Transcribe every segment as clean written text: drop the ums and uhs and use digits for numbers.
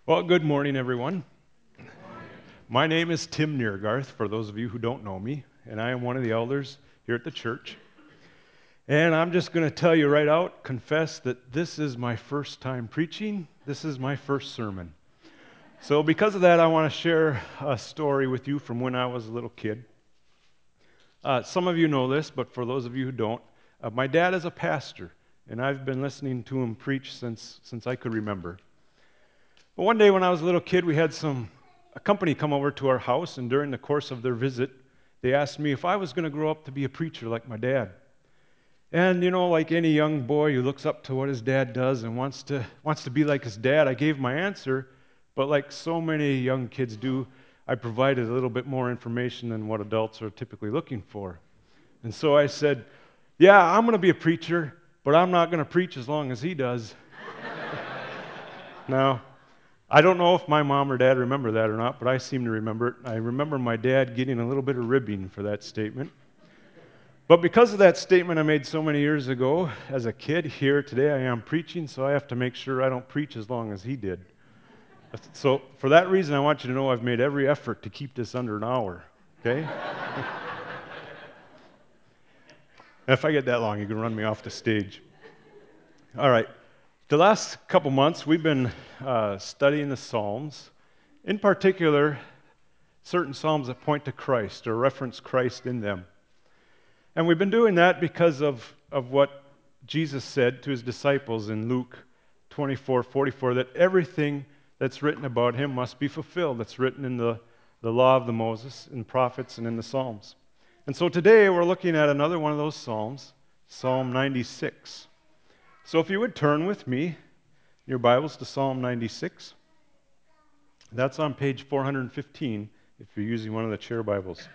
Well, good morning, everyone. My name is Tim Neergarth, for those of you who don't know me, and I am one of the elders here at the church. And I'm just going to tell you right out, confess that this is my first time preaching. This is my first sermon. So because of that, I want to share a story with you from when I was a little kid. Some of you know this, but for those of you who don't, my dad is a pastor, and I've been listening to him preach since I could remember. But one day when I was a little kid, we had a company come over to our house, and during the course of their visit, they asked me if I was going to grow up to be a preacher like my dad. And like any young boy who looks up to what his dad does and wants to be like his dad, I gave my answer, but like so many young kids do, I provided a little bit more information than what adults are typically looking for. And so I said, "Yeah, I'm going to be a preacher, but I'm not going to preach as long as he does." Now, I don't know if my mom or dad remember that or not, but I seem to remember it. I remember my dad getting a little bit of ribbing for that statement. But because of that statement I made so many years ago, as a kid, here today I am preaching, so I have to make sure I don't preach as long as he did. So for that reason, I want you to know I've made every effort to keep this under an hour, okay? If I get that long, you can run me off the stage. All right. The last couple months, we've been studying the Psalms, in particular, certain Psalms that point to Christ or reference Christ in them. And we've been doing that because of what Jesus said to his disciples in Luke 24:44, that everything that's written about him must be fulfilled. That's written in the law of the Moses, in prophets, and in the Psalms. And so today we're looking at another one of those Psalms, Psalm 96. So if you would turn with me, your Bibles, to Psalm 96. That's on page 415 if you're using one of the chair Bibles.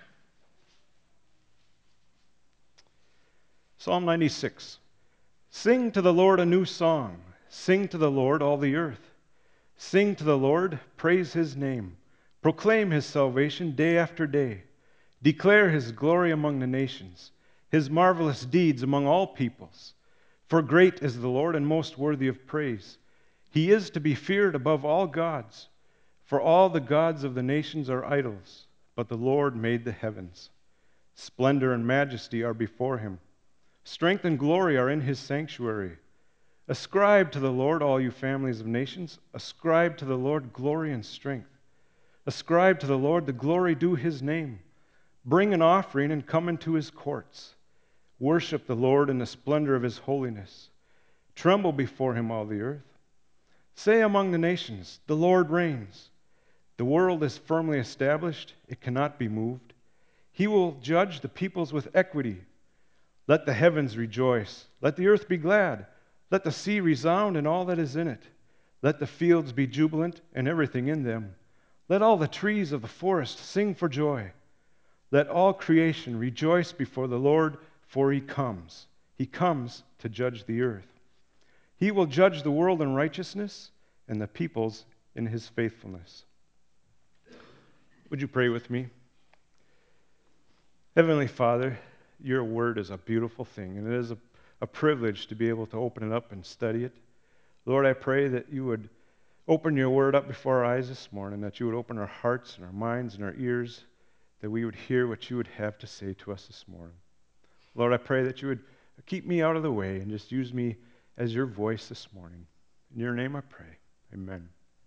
Psalm 96. Sing to the Lord a new song. Sing to the Lord, all the earth. Sing to the Lord, praise his name. Proclaim his salvation day after day. Declare his glory among the nations, his marvelous deeds among all peoples. For great is the Lord and most worthy of praise. He is to be feared above all gods. For all the gods of the nations are idols, but the Lord made the heavens. Splendor and majesty are before him. Strength and glory are in his sanctuary. Ascribe to the Lord, all you families of nations. Ascribe to the Lord glory and strength. Ascribe to the Lord the glory due his name. Bring an offering and come into his courts. Worship the Lord in the splendor of his holiness. Tremble before him, all the earth. Say among the nations, the Lord reigns. The world is firmly established, it cannot be moved. He will judge the peoples with equity. Let the heavens rejoice. Let the earth be glad. Let the sea resound and all that is in it. Let the fields be jubilant and everything in them. Let all the trees of the forest sing for joy. Let all creation rejoice before the Lord, for he comes. He comes to judge the earth. He will judge the world in righteousness and the peoples in his faithfulness. Would you pray with me? Heavenly Father, your word is a beautiful thing, and it is a privilege to be able to open it up and study it. Lord, I pray that you would open your word up before our eyes this morning, that you would open our hearts and our minds and our ears, that we would hear what you would have to say to us this morning. Lord, I pray that you would keep me out of the way and just use me as your voice this morning. In your name I pray. Amen.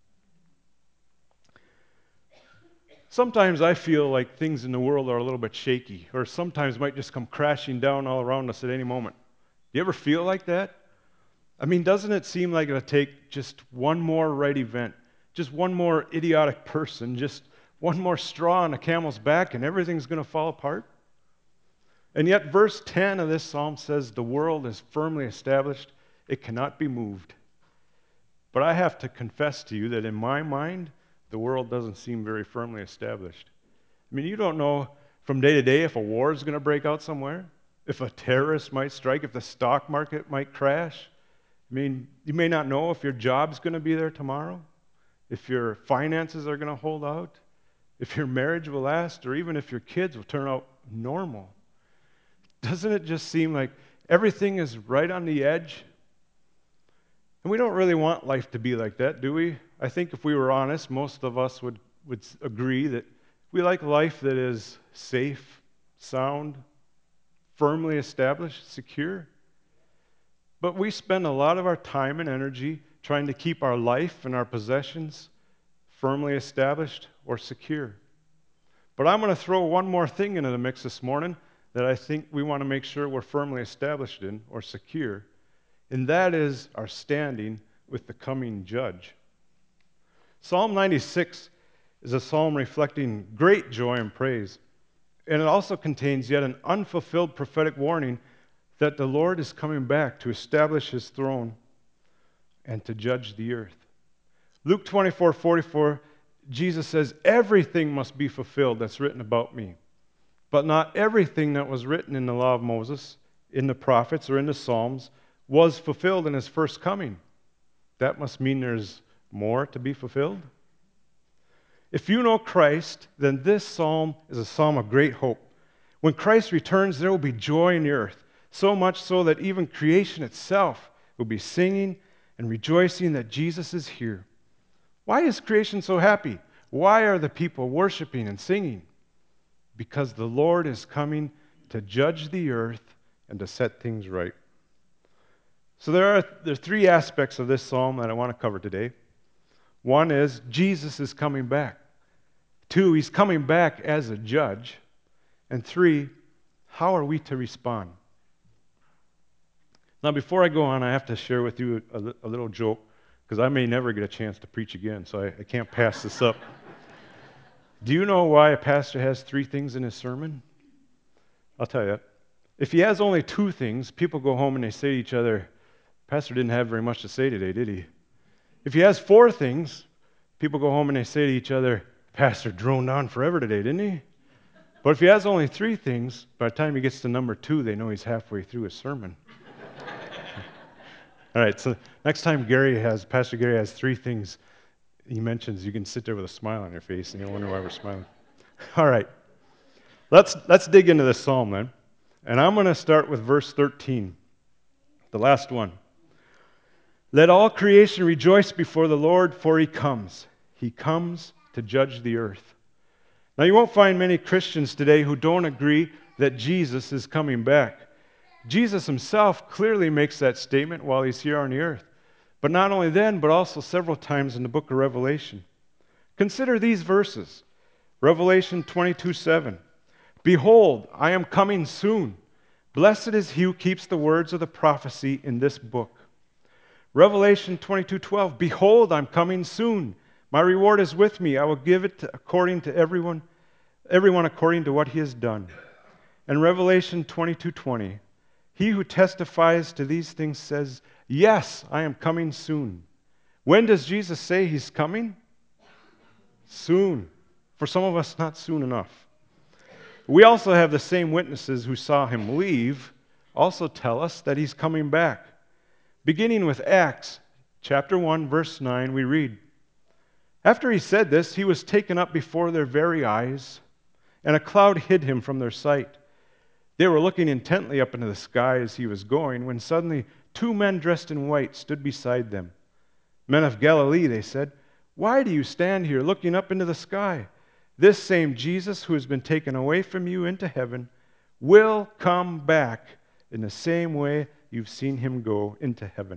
Sometimes I feel like things in the world are a little bit shaky, or sometimes might just come crashing down all around us at any moment. Do you ever feel like that? I mean, doesn't it seem like it'll take just one more right event, just one more idiotic person, just one more straw on a camel's back, and everything's going to fall apart? And yet, verse 10 of this psalm says, the world is firmly established, it cannot be moved. But I have to confess to you that in my mind, the world doesn't seem very firmly established. I mean, you don't know from day to day if a war is going to break out somewhere, if a terrorist might strike, if the stock market might crash. I mean, you may not know if your job's going to be there tomorrow, if your finances are going to hold out, if your marriage will last, or even if your kids will turn out normal. Doesn't it just seem like everything is right on the edge? And we don't really want life to be like that, do we? I think if we were honest, most of us would agree that we like life that is safe, sound, firmly established, secure. But we spend a lot of our time and energy trying to keep our life and our possessions firmly established or secure. But I'm going to throw one more thing into the mix this morning that I think we want to make sure we're firmly established in or secure, and that is our standing with the coming judge. Psalm 96 is a psalm reflecting great joy and praise, and it also contains yet an unfulfilled prophetic warning that the Lord is coming back to establish his throne and to judge the earth. Luke 24:44, Jesus says, everything must be fulfilled that's written about me. But not everything that was written in the law of Moses, in the prophets, or in the Psalms was fulfilled in his first coming. That must mean there's more to be fulfilled. If you know Christ, then this psalm is a psalm of great hope. When Christ returns, there will be joy in the earth, so much so that even creation itself will be singing and rejoicing that Jesus is here. Why is creation so happy? Why are the people worshiping and singing? Because the Lord is coming to judge the earth and to set things right. So there are three aspects of this psalm that I want to cover today. One is Jesus is coming back. Two, he's coming back as a judge. And three, how are we to respond? Now, before I go on, I have to share with you a little joke, because I may never get a chance to preach again, so I can't pass this up. Do you know why a pastor has three things in his sermon? I'll tell you. If he has only two things, people go home and they say to each other, Pastor didn't have very much to say today, did he? If he has four things, people go home and they say to each other, Pastor droned on forever today, didn't he? But if he has only three things, by the time he gets to number two, they know he's halfway through his sermon. All right, so next time Pastor Gary has three things he mentions, you can sit there with a smile on your face and you'll wonder why we're smiling. All right, let's dig into this psalm then. And I'm going to start with verse 13, the last one. Let all creation rejoice before the Lord, for he comes. He comes to judge the earth. Now, you won't find many Christians today who don't agree that Jesus is coming back. Jesus himself clearly makes that statement while he's here on the earth. But not only then, but also several times in the book of Revelation. Consider these verses. Revelation 22:7. Behold, I am coming soon. Blessed is he who keeps the words of the prophecy in this book. Revelation 22:12. Behold, I'm coming soon. My reward is with me. I will give it according to everyone according to what he has done. And Revelation 22:20. He who testifies to these things says, yes, I am coming soon. When does Jesus say he's coming? Soon. For some of us, not soon enough. We also have the same witnesses who saw him leave also tell us that he's coming back. Beginning with Acts chapter 1, verse 9, we read, after he said this, he was taken up before their very eyes, and a cloud hid him from their sight. They were looking intently up into the sky as he was going, when suddenly two men dressed in white stood beside them. Men of Galilee, they said, why do you stand here looking up into the sky? This same Jesus who has been taken away from you into heaven will come back in the same way you've seen him go into heaven.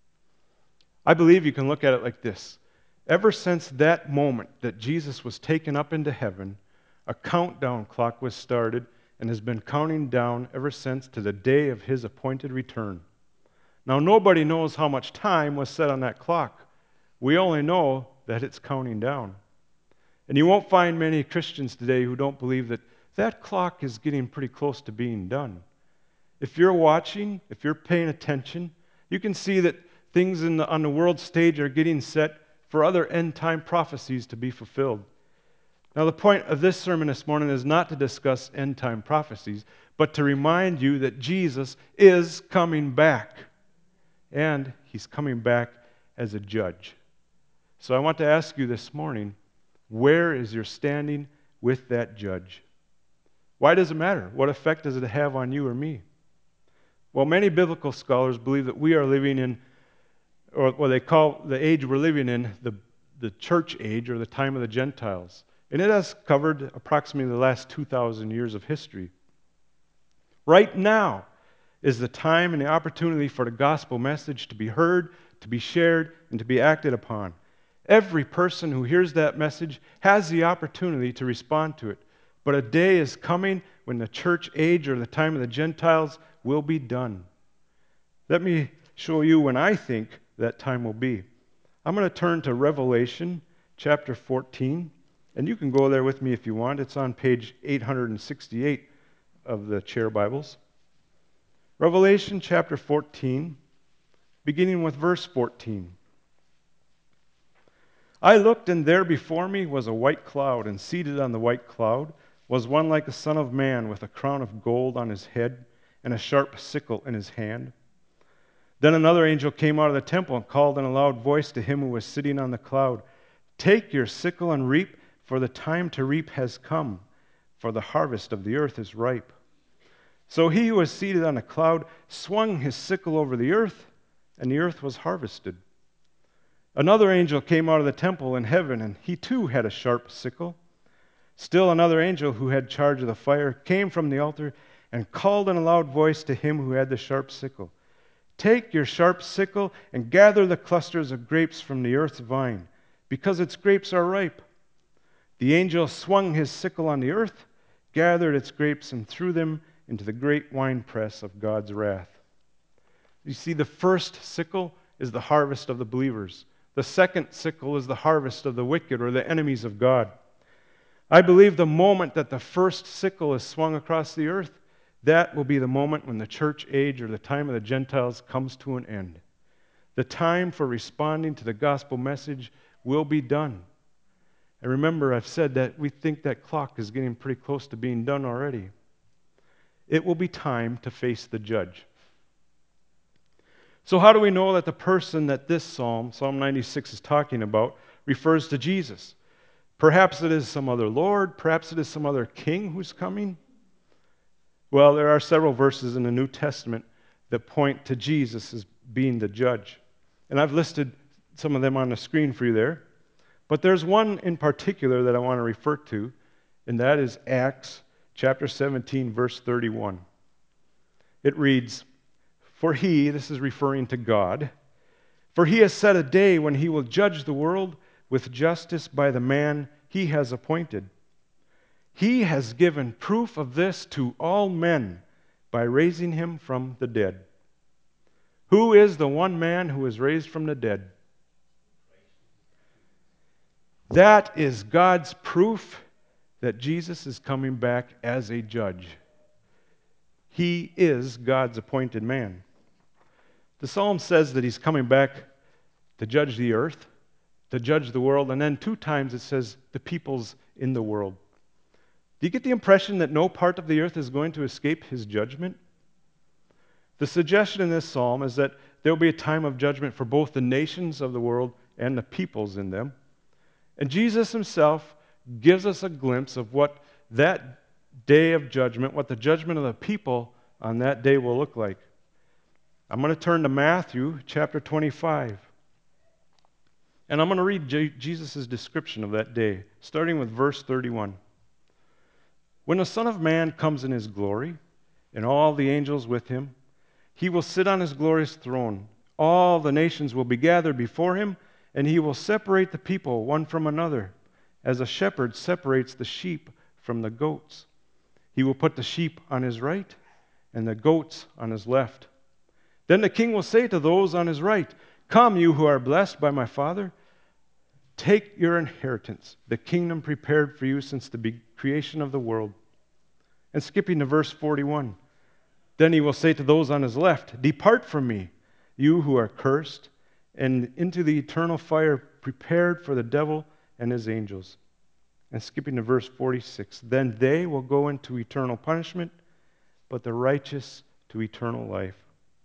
I believe you can look at it like this. Ever since that moment that Jesus was taken up into heaven, a countdown clock was started and has been counting down ever since to the day of his appointed return. Now, nobody knows how much time was set on that clock. We only know that it's counting down. And you won't find many Christians today who don't believe that that clock is getting pretty close to being done. If you're watching, if you're paying attention, you can see that things on the world stage are getting set for other end-time prophecies to be fulfilled. Now, the point of this sermon this morning is not to discuss end-time prophecies, but to remind you that Jesus is coming back, and he's coming back as a judge. So I want to ask you this morning, where is your standing with that judge? Why does it matter? What effect does it have on you or me? Well, many biblical scholars believe that we are living in or what they call the age we're living in, the church age, or the time of the Gentiles. And it has covered approximately the last 2,000 years of history. Right now is the time and the opportunity for the gospel message to be heard, to be shared, and to be acted upon. Every person who hears that message has the opportunity to respond to it. But a day is coming when the church age, or the time of the Gentiles, will be done. Let me show you when I think that time will be. I'm going to turn to Revelation chapter 14, and you can go there with me if you want. It's on page 868 of the chair Bibles. Revelation chapter 14, beginning with verse 14. I looked, and there before me was a white cloud, and seated on the white cloud was one like a son of man, with a crown of gold on his head and a sharp sickle in his hand. Then another angel came out of the temple and called in a loud voice to him who was sitting on the cloud, "Take your sickle and reap, for the time to reap has come, for the harvest of the earth is ripe." So he who was seated on the cloud swung his sickle over the earth, and the earth was harvested. Another angel came out of the temple in heaven, and he too had a sharp sickle. Still another angel who had charge of the fire came from the altar and called in a loud voice to him who had the sharp sickle, "Take your sharp sickle and gather the clusters of grapes from the earth's vine, because its grapes are ripe." The angel swung his sickle on the earth, gathered its grapes, and threw them into the great winepress of God's wrath. You see, the first sickle is the harvest of the believers. The second sickle is the harvest of the wicked, or the enemies of God. I believe the moment that the first sickle is swung across the earth, that will be the moment when the church age, or the time of the Gentiles, comes to an end. The time for responding to the gospel message will be done. And remember, I've said that we think that clock is getting pretty close to being done already. It will be time to face the judge. So how do we know that the person that this psalm, Psalm 96, is talking about, refers to Jesus? Perhaps it is some other Lord. Perhaps it is some other king who's coming. Well, there are several verses in the New Testament that point to Jesus as being the judge. And I've listed some of them on the screen for you there. But there's one in particular that I want to refer to, and that is Acts chapter 17, verse 31. It reads, "For he," this is referring to God, "for he has set a day when he will judge the world with justice by the man he has appointed. He has given proof of this to all men by raising him from the dead." Who is the one man who was raised from the dead? That is God's proof that Jesus is coming back as a judge. He is God's appointed man. The psalm says that he's coming back to judge the earth, to judge the world, and then 2 times it says the peoples in the world. Do you get the impression that no part of the earth is going to escape his judgment? The suggestion in this psalm is that there will be a time of judgment for both the nations of the world and the peoples in them. And Jesus himself gives us a glimpse of what that day of judgment, what the judgment of the people on that day will look like. I'm going to turn to Matthew chapter 25. And I'm going to read Jesus' description of that day, starting with verse 31. "When the Son of Man comes in his glory, and all the angels with him, he will sit on his glorious throne. All the nations will be gathered before him, and he will separate the people one from another, as a shepherd separates the sheep from the goats. He will put the sheep on his right, and the goats on his left. Then the king will say to those on his right, 'Come, you who are blessed by my Father, take your inheritance, the kingdom prepared for you since the creation of the world.'" And skipping to verse 41, "Then he will say to those on his left, 'Depart from me, you who are cursed, and into the eternal fire prepared for the devil and his angels.'" And skipping to verse 46, "Then they will go into eternal punishment, but the righteous to eternal life."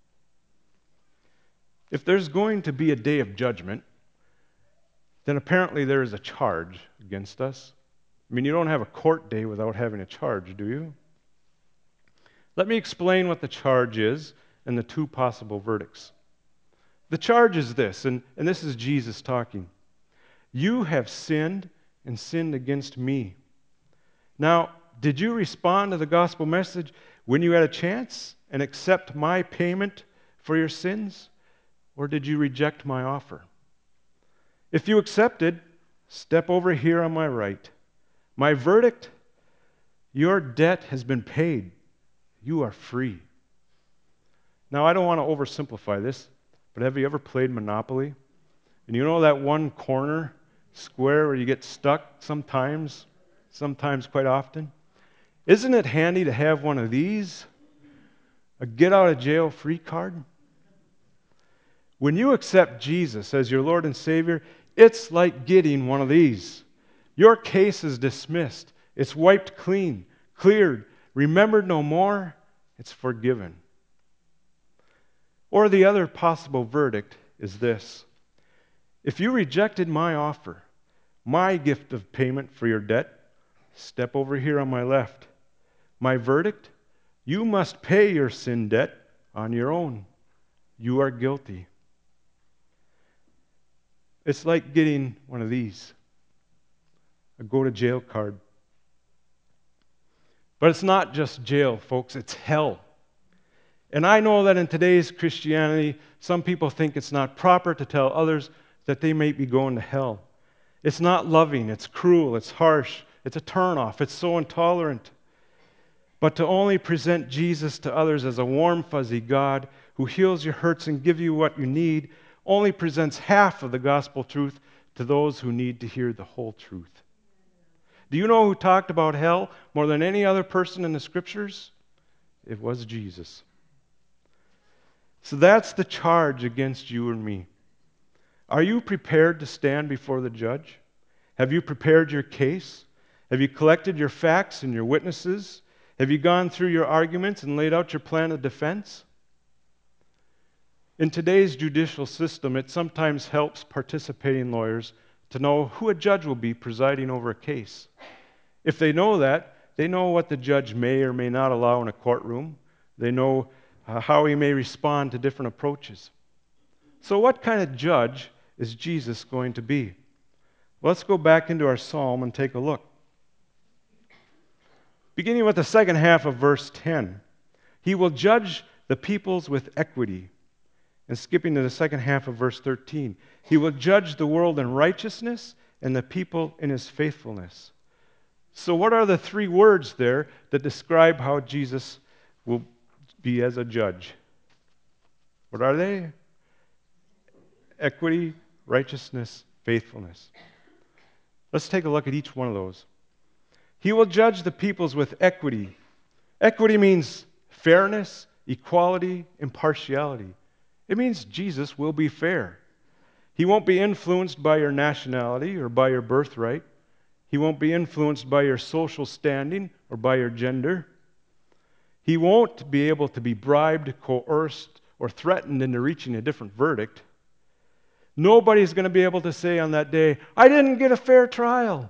If there's going to be a day of judgment, then apparently there is a charge against us. I mean, you don't have a court day without having a charge, do you? Let me explain what the charge is and the 2 possible verdicts. The charge is this, and this is Jesus talking. You have sinned and sinned against me. Now, did you respond to the gospel message when you had a chance and accept my payment for your sins? Or did you reject my offer? If you accepted, step over here on my right. My verdict, your debt has been paid. You are free. Now, I don't want to oversimplify this, but have you ever played Monopoly? And you know that one corner square where you get stuck sometimes quite often? Isn't it handy to have one of these? A get out of jail free card? When you accept Jesus as your Lord and Savior, it's like getting one of these. Your case is dismissed. It's wiped clean, cleared, remembered no more. It's forgiven. Or the other possible verdict is this. If you rejected my offer, my gift of payment for your debt, step over here on my left. My verdict, you must pay your sin debt on your own. You are guilty. It's like getting one of these, a go-to-jail card. But it's not just jail, folks, it's hell. And I know that in today's Christianity, some people think it's not proper to tell others that they may be going to hell. It's not loving, it's cruel, it's harsh, it's a turnoff, it's so intolerant. But to only present Jesus to others as a warm, fuzzy God who heals your hurts and gives you what you need only presents half of the gospel truth to those who need to hear the whole truth. Do you know who talked about hell more than any other person in the Scriptures? It was Jesus. So that's the charge against you and me. Are you prepared to stand before the judge? Have you prepared your case? Have you collected your facts and your witnesses? Have you gone through your arguments and laid out your plan of defense? In today's judicial system, it sometimes helps participating lawyers to know who a judge will be presiding over a case. If they know that, they know what the judge may or may not allow in a courtroom. They know how he may respond to different approaches. So what kind of judge is Jesus going to be? Well, let's go back into our psalm and take a look. Beginning with the second half of verse 10, he will judge the peoples with equity. And skipping to the second half of verse 13, he will judge the world in righteousness and the people in his faithfulness. So what are the three words there that describe how Jesus will be as a judge? What are they? Equity, righteousness, faithfulness. Let's take a look at each one of those. He will judge the peoples with equity. Equity means fairness, equality, impartiality. It means Jesus will be fair. He won't be influenced by your nationality or by your birthright. He won't be influenced by your social standing or by your gender. He won't be able to be bribed, coerced, or threatened into reaching a different verdict. Nobody's going to be able to say on that day, I didn't get a fair trial.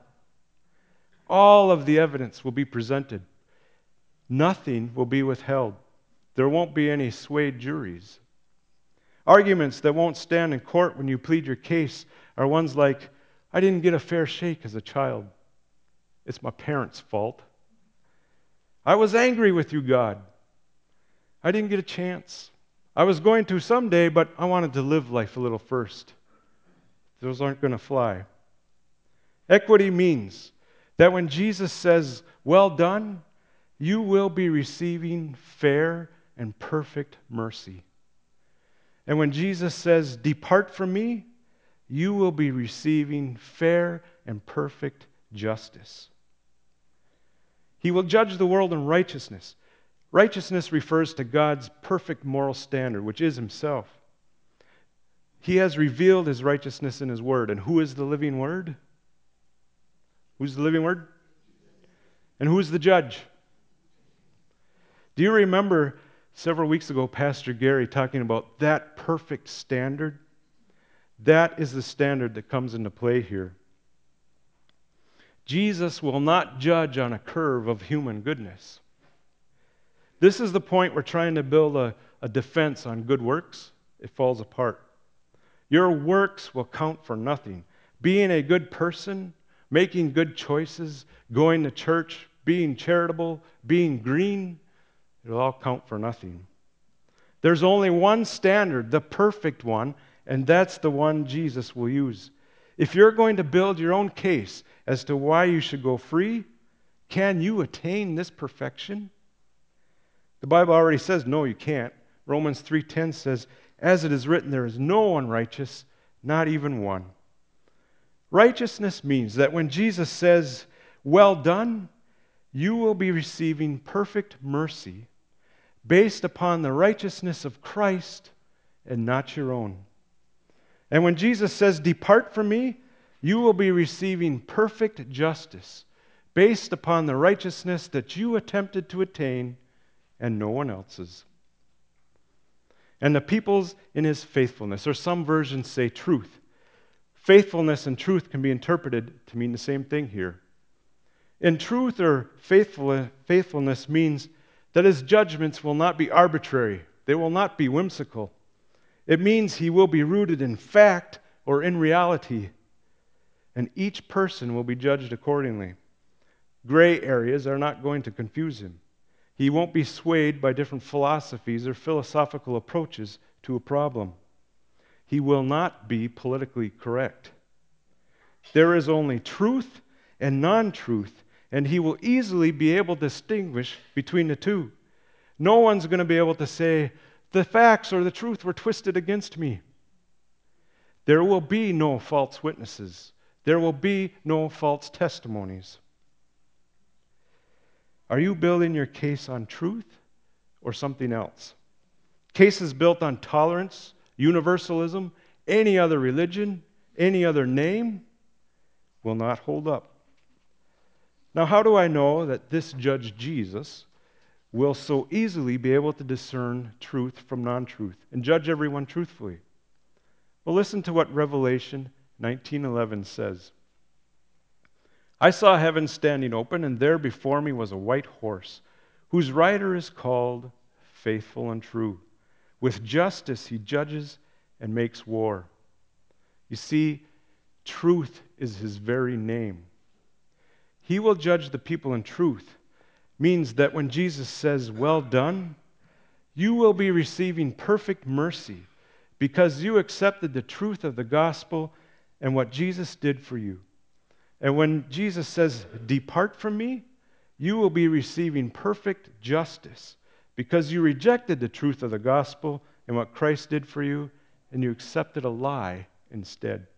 All of the evidence will be presented. Nothing will be withheld. There won't be any swayed juries. Arguments that won't stand in court when you plead your case are ones like, I didn't get a fair shake as a child. It's my parents' fault. I was angry with you, God. I didn't get a chance. I was going to someday, but I wanted to live life a little first. Those aren't going to fly. Equity means that when Jesus says, well done, you will be receiving fair and perfect mercy. And when Jesus says, depart from me, you will be receiving fair and perfect justice. He will judge the world in righteousness. Righteousness refers to God's perfect moral standard, which is himself. He has revealed his righteousness in his word. And who is the living word? Who's the living word? And who's the judge? Do you remember several weeks ago, Pastor Gary talking about that perfect standard? That is the standard that comes into play here. Jesus will not judge on a curve of human goodness. This is the point we're trying to build a defense on good works. It falls apart. Your works will count for nothing. Being a good person, making good choices, going to church, being charitable, being green, it'll all count for nothing. There's only one standard, the perfect one, and that's the one Jesus will use. If you're going to build your own case as to why you should go free, can you attain this perfection? The Bible already says, no, you can't. Romans 3:10 says, as it is written, there is no one righteous, not even one. Righteousness means that when Jesus says, well done, you will be receiving perfect mercy based upon the righteousness of Christ and not your own. And when Jesus says, depart from me, you will be receiving perfect justice based upon the righteousness that you attempted to attain and no one else's. And the people's in his faithfulness, or some versions say truth. Faithfulness and truth can be interpreted to mean the same thing here. In truth or faithfulness means that his judgments will not be arbitrary. They will not be whimsical. It means he will be rooted in fact or in reality, and each person will be judged accordingly. Gray areas are not going to confuse him. He won't be swayed by different philosophies or philosophical approaches to a problem. He will not be politically correct. There is only truth and non-truth, and he will easily be able to distinguish between the two. No one's going to be able to say, the facts or the truth were twisted against me. There will be no false witnesses. There will be no false testimonies. Are you building your case on truth or something else? Cases built on tolerance, universalism, any other religion, any other name will not hold up. Now, how do I know that this Judge Jesus will so easily be able to discern truth from non-truth and judge everyone truthfully? Well, listen to what Revelation 19:11 says. I saw heaven standing open, and there before me was a white horse, whose rider is called Faithful and True. With justice he judges and makes war. You see, truth is his very name. He will judge the people in truth. Means that when Jesus says, well done, you will be receiving perfect mercy because you accepted the truth of the gospel and what Jesus did for you. And when Jesus says, depart from me, you will be receiving perfect justice because you rejected the truth of the gospel and what Christ did for you, and you accepted a lie instead.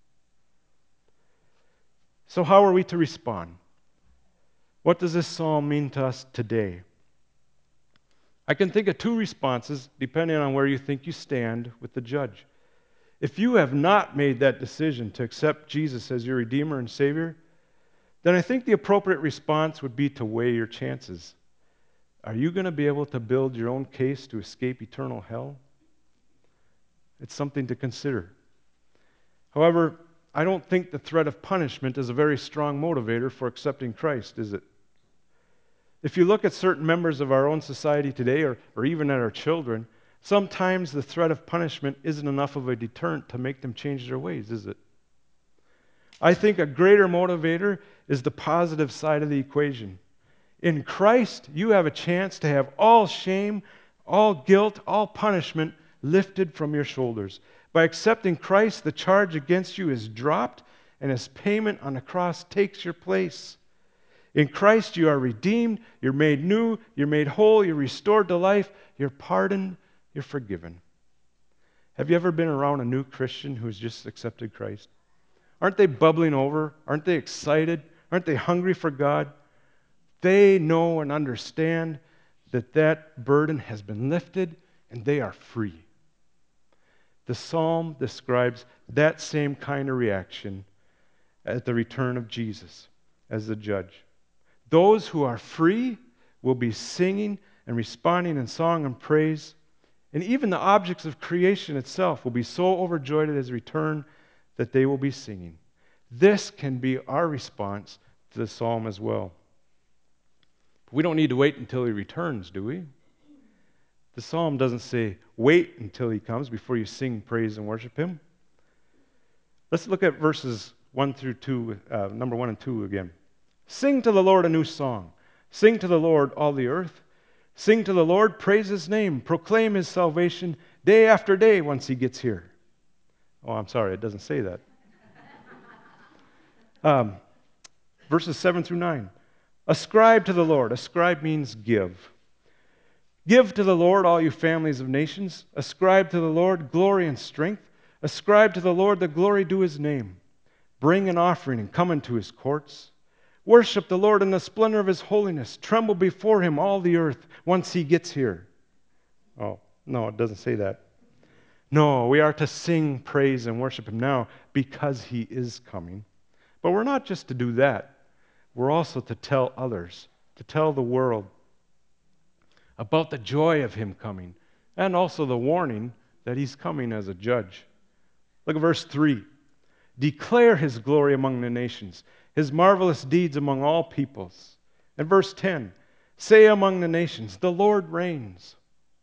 So how are we to respond? What does this psalm mean to us today? I can think of two responses depending on where you think you stand with the judge. If you have not made that decision to accept Jesus as your Redeemer and Savior, then I think the appropriate response would be to weigh your chances. Are you going to be able to build your own case to escape eternal hell? It's something to consider. However, I don't think the threat of punishment is a very strong motivator for accepting Christ, is it? If you look at certain members of our own society today, or even at our children, sometimes the threat of punishment isn't enough of a deterrent to make them change their ways, is it? I think a greater motivator is the positive side of the equation. In Christ, you have a chance to have all shame, all guilt, all punishment lifted from your shoulders. By accepting Christ, the charge against you is dropped, and his payment on the cross takes your place. In Christ, you are redeemed, you're made new, you're made whole, you're restored to life, you're pardoned, you're forgiven. Have you ever been around a new Christian who's just accepted Christ? Aren't they bubbling over? Aren't they excited? Aren't they hungry for God? They know and understand that that burden has been lifted and they are free. The psalm describes that same kind of reaction at the return of Jesus as the judge. Those who are free will be singing and responding in song and praise, and even the objects of creation itself will be so overjoyed at his return that they will be singing. This can be our response to the psalm as well. We don't need to wait until he returns, do we? The psalm doesn't say, wait until he comes before you sing, praise, and worship him. Let's look at verses 1 through 2, number 1 and 2 again. Sing to the Lord a new song. Sing to the Lord, all the earth. Sing to the Lord, praise his name. Proclaim his salvation day after day once he gets here. Oh, I'm sorry, it doesn't say that. Verses 7 through 9. Ascribe to the Lord. Ascribe means give. Give to the Lord, all you families of nations. Ascribe to the Lord glory and strength. Ascribe to the Lord the glory due his name. Bring an offering and come into his courts. Worship the Lord in the splendor of his holiness. Tremble before him, all the earth, once he gets here. Oh, no, it doesn't say that. No, we are to sing, praise, and worship him now because he is coming. But we're not just to do that. We're also to tell others, to tell the world about the joy of him coming, and also the warning that he's coming as a judge. Look at verse 3. Declare his glory among the nations, his marvelous deeds among all peoples. And verse 10, say among the nations, the Lord reigns.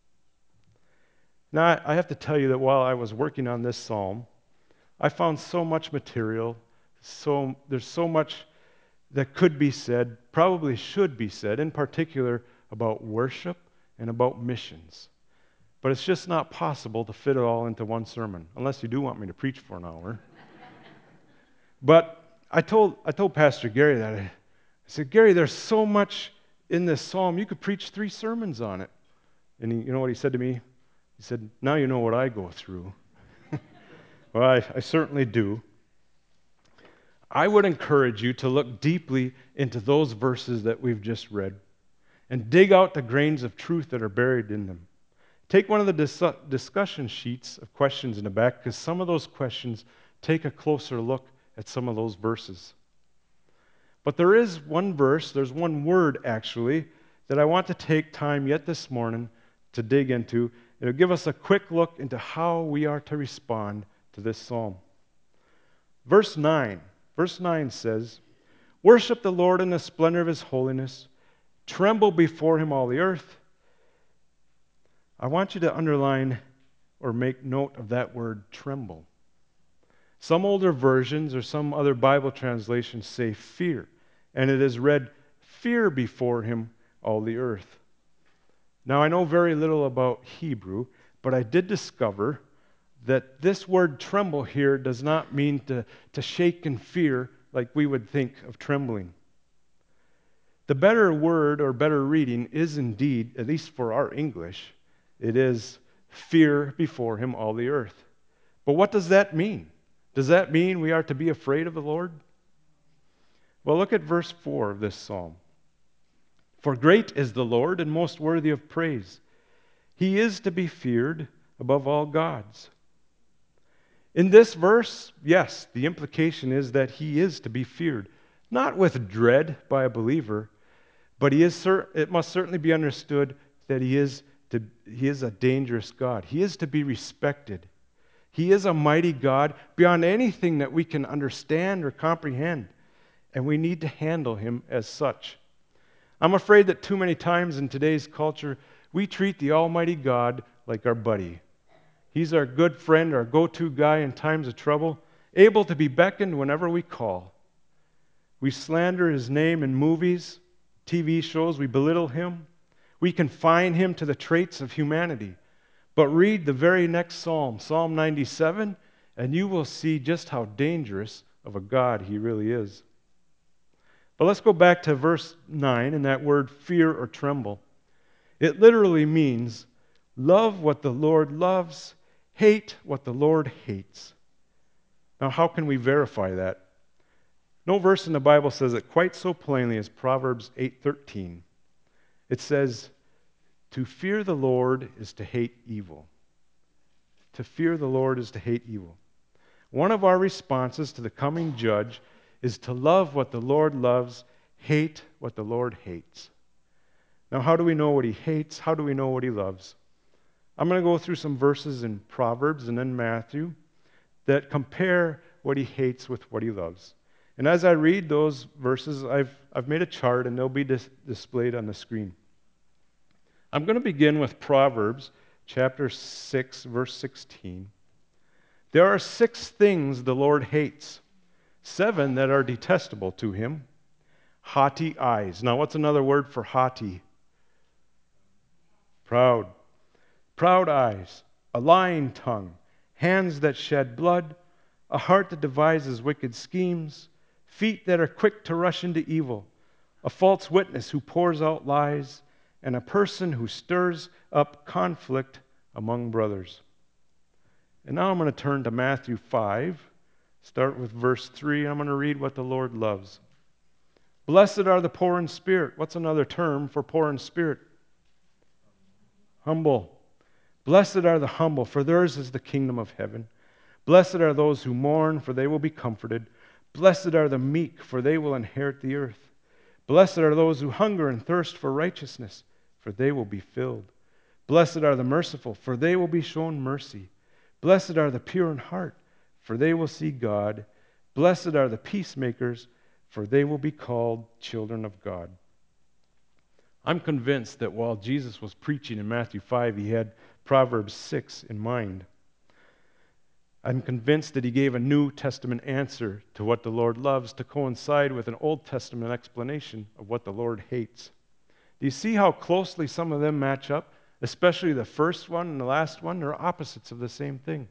Now, I have to tell you that while I was working on this psalm, I found so much material, there's so much that could be said, probably should be said, in particular about worship and about missions. But it's just not possible to fit it all into one sermon, unless you do want me to preach for an hour. But I told Pastor Gary that. I said, Gary, there's so much in this psalm, you could preach 3 sermons on it. And you know what he said to me? He said, now you know what I go through. Well, I certainly do. I would encourage you to look deeply into those verses that we've just read and dig out the grains of truth that are buried in them. Take one of the discussion sheets of questions in the back, because some of those questions take a closer look at some of those verses. But there is one verse, there's one word actually, that I want to take time yet this morning to dig into. It'll give us a quick look into how we are to respond to this psalm. Verse 9 says, worship the Lord in the splendor of his holiness. Tremble before him, all the earth. I want you to underline or make note of that word, tremble. Some older versions or some other Bible translations say fear, and it is read, fear before him, all the earth. Now, I know very little about Hebrew, but I did discover that this word tremble here does not mean to shake in fear like we would think of trembling. The better word or better reading is indeed, at least for our English, it is fear before him, all the earth. But what does that mean? Does that mean we are to be afraid of the Lord? Well, look at verse 4 of this psalm. For great is the Lord and most worthy of praise. He is to be feared above all gods. In this verse, yes, the implication is that he is to be feared, not with dread by a believer, but it must certainly be understood that he is a dangerous God. He is to be respected. He is a mighty God beyond anything that we can understand or comprehend, and we need to handle him as such. I'm afraid that too many times in today's culture, we treat the Almighty God like our buddy. He's our good friend, our go-to guy in times of trouble, able to be beckoned whenever we call. We slander his name in movies, TV shows, we belittle him. We confine him to the traits of humanity. But read the very next psalm, Psalm 97, and you will see just how dangerous of a God he really is. But let's go back to verse 9 and that word fear or tremble. It literally means love what the Lord loves, hate what the Lord hates. Now, how can we verify that? No verse in the Bible says it quite so plainly as Proverbs 8:13. It says, to fear the Lord is to hate evil. To fear the Lord is to hate evil. One of our responses to the coming judge is to love what the Lord loves, hate what the Lord hates. Now, how do we know what he hates? How do we know what he loves? I'm going to go through some verses in Proverbs and then Matthew that compare what he hates with what he loves. And as I read those verses, I've made a chart, and they'll be displayed on the screen. I'm going to begin with Proverbs chapter 6, verse 16. There are 6 things the Lord hates, 7 that are detestable to him. Haughty eyes. Now, what's another word for haughty? Proud. Proud eyes, a lying tongue, hands that shed blood, a heart that devises wicked schemes, feet that are quick to rush into evil, a false witness who pours out lies, and a person who stirs up conflict among brothers. And now I'm going to turn to Matthew 5, start with verse 3. I'm going to read what the Lord loves. Blessed are the poor in spirit. What's another term for poor in spirit? Humble. Blessed are the humble, for theirs is the kingdom of heaven. Blessed are those who mourn, for they will be comforted. Blessed are the meek, for they will inherit the earth. Blessed are those who hunger and thirst for righteousness, for they will be filled. Blessed are the merciful, for they will be shown mercy. Blessed are the pure in heart, for they will see God. Blessed are the peacemakers, for they will be called children of God. I'm convinced that while Jesus was preaching in Matthew 5, he had Proverbs 6 in mind. I'm convinced that he gave a New Testament answer to what the Lord loves to coincide with an Old Testament explanation of what the Lord hates. Do you see how closely some of them match up? Especially the first one and the last one, they're opposites of the same thing.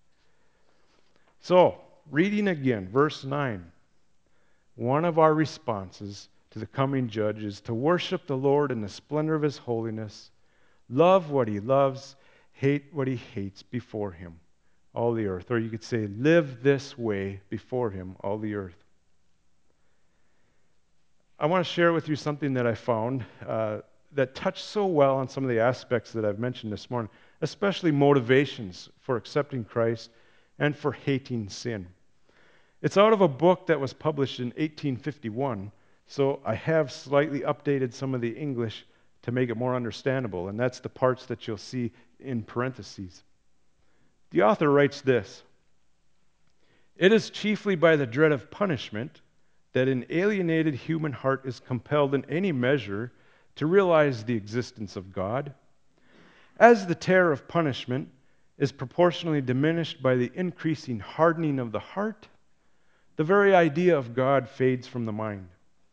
So, reading again, verse 9. One of our responses to the coming judge is to worship the Lord in the splendor of his holiness, love what he loves, hate what he hates before him, all the earth. Or you could say, live this way before him, all the earth. I want to share with you something that I found that touched so well on some of the aspects that I've mentioned this morning, especially motivations for accepting Christ and for hating sin. It's out of a book that was published in 1851, so I have slightly updated some of the English to make it more understandable, and that's the parts that you'll see in parentheses. The author writes this: "It is chiefly by the dread of punishment that an alienated human heart is compelled in any measure to realize the existence of God. As the terror of punishment is proportionally diminished by the increasing hardening of the heart, the very idea of God fades from the mind.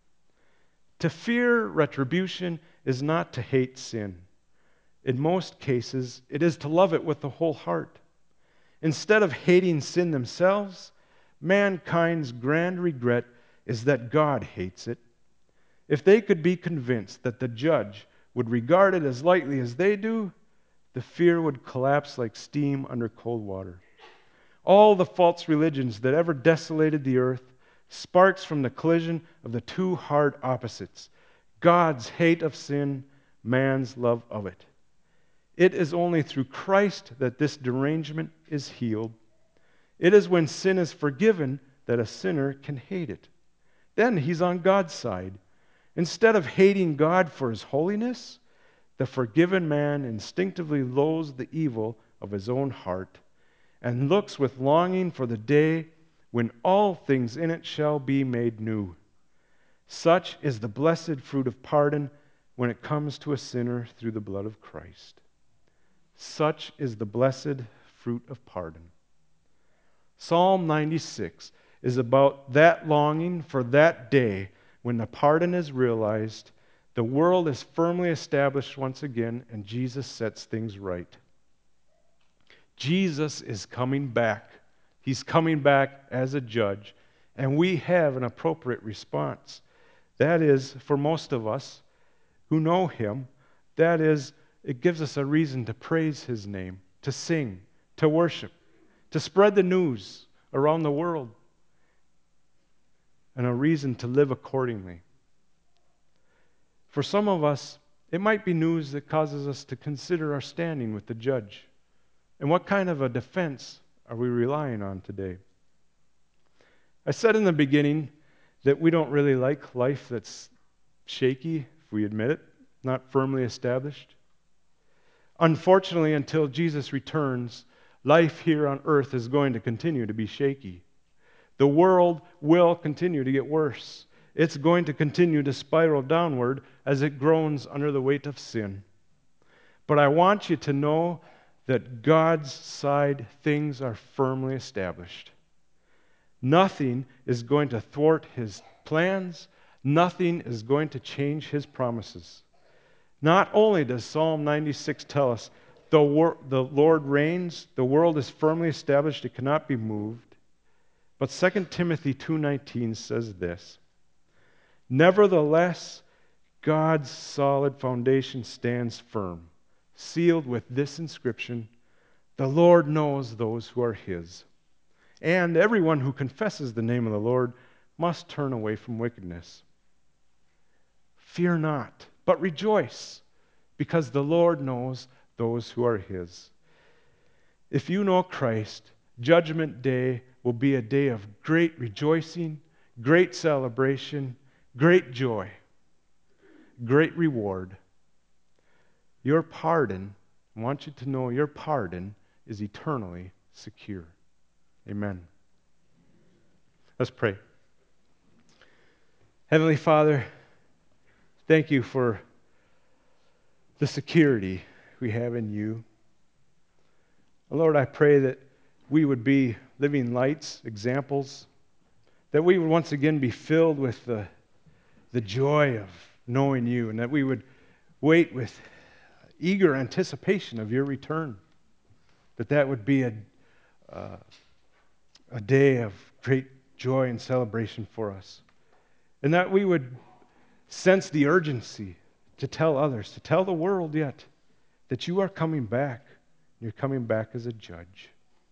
To fear retribution is not to hate sin. In most cases, it is to love it with the whole heart. Instead of hating sin themselves, mankind's grand regret is that God hates it. If they could be convinced that the judge would regard it as lightly as they do, the fear would collapse like steam under cold water. All the false religions that ever desolated the earth sparks from the collision of the two hard opposites, God's hate of sin, man's love of it. It is only through Christ that this derangement is healed. It is when sin is forgiven that a sinner can hate it. Then he's on God's side. Instead of hating God for his holiness, the forgiven man instinctively loathes the evil of his own heart and looks with longing for the day when all things in it shall be made new. Such is the blessed fruit of pardon when it comes to a sinner through the blood of Christ. Such is the blessed fruit of pardon." Psalm 96 is about that longing for that day when the pardon is realized, the world is firmly established once again, and Jesus sets things right. Jesus is coming back. He's coming back as a judge, and we have an appropriate response. That is, for most of us who know him, that is, it gives us a reason to praise his name, to sing, to worship, to spread the news around the world, and a reason to live accordingly. For some of us, it might be news that causes us to consider our standing with the judge. And what kind of a defense are we relying on today? I said in the beginning that we don't really like life that's shaky, if we admit it, not firmly established. Unfortunately, until Jesus returns, life here on earth is going to continue to be shaky. The world will continue to get worse. It's going to continue to spiral downward as it groans under the weight of sin. But I want you to know that God's side things are firmly established. Nothing is going to thwart his plans. Nothing is going to change his promises. Not only does Psalm 96 tell us the Lord reigns, the world is firmly established, it cannot be moved, but 2 Timothy 2:19 says this, nevertheless, God's solid foundation stands firm, sealed with this inscription, the Lord knows those who are his. And everyone who confesses the name of the Lord must turn away from wickedness. Fear not, but rejoice, because the Lord knows those who are his. If you know Christ, Judgment Day will be a day of great rejoicing, great celebration, great joy, great reward. Your pardon, I want you to know your pardon is eternally secure. Amen. Let's pray. Heavenly Father, thank you for the security we have in you. Lord, I pray that we would be living lights, examples, that we would once again be filled with the joy of knowing you, and that we would wait with eager anticipation of your return, that would be a day of great joy and celebration for us, and that we would sense the urgency to tell others, to tell the world yet, that you are coming back. You're coming back as a judge.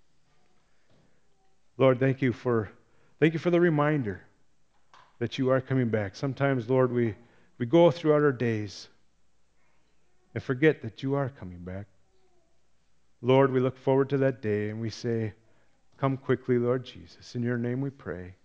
Lord, thank you for the reminder that you are coming back. Sometimes, Lord, we go throughout our days and forget that you are coming back. Lord, we look forward to that day and we say, come quickly, Lord Jesus. In your name we pray.